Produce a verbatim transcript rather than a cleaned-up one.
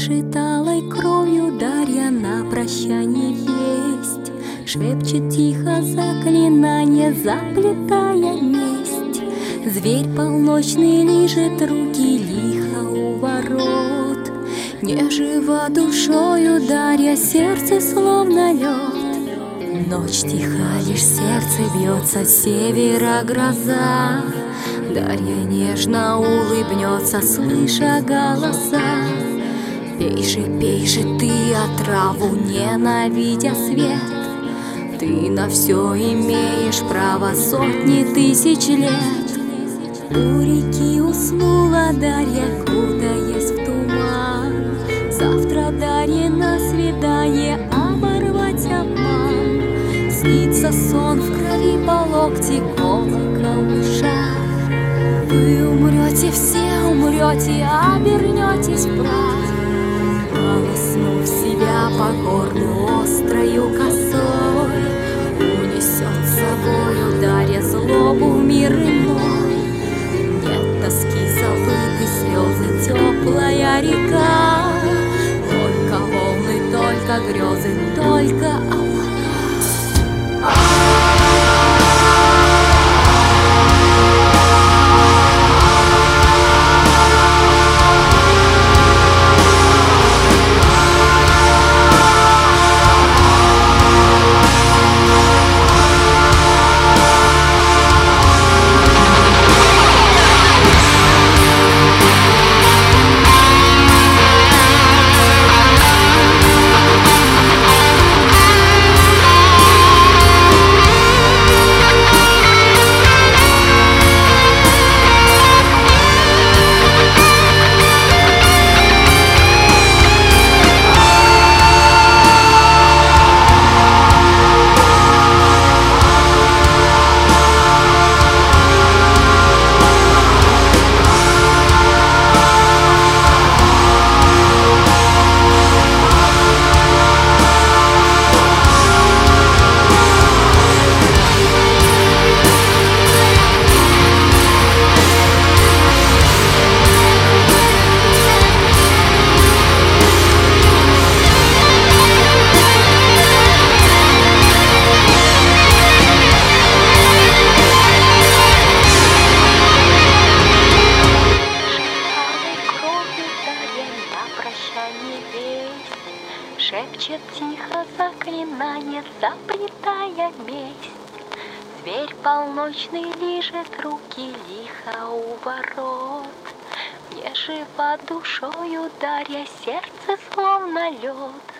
Дышит алой кровью Дарья на прощание весть, шепчет тихо заклинание, заплетая месть. Зверь полночный лижет руки лихо у ворот, не жива душою Дарья, сердце словно лед. Ночь тиха, лишь сердце бьется, с севера гроза. Дарья нежно улыбнется, слыша голоса. Пей же, пей же ты отраву, ненавидя свет. Ты на все имеешь право сотни тысяч лет. У реки уснула Дарья, кутаясь в туман. Завтра Дарье на свидание оборвать обман. Снится сон в крови по локти, колокол в ушах. Вы умрете, все умрете, обернетесь в прах. Полоснув себя по горлу острою косой, унесет с собою Дарья злобу в мир иной. Нет тоски, забыты слезы, теплая река. Только волны, только грезы, только облака. Шепчет тихо заклинание, заплетая месть. Зверь полночный лижет руки лихо у ворот. Не жива душою Дарья, сердце словно лед.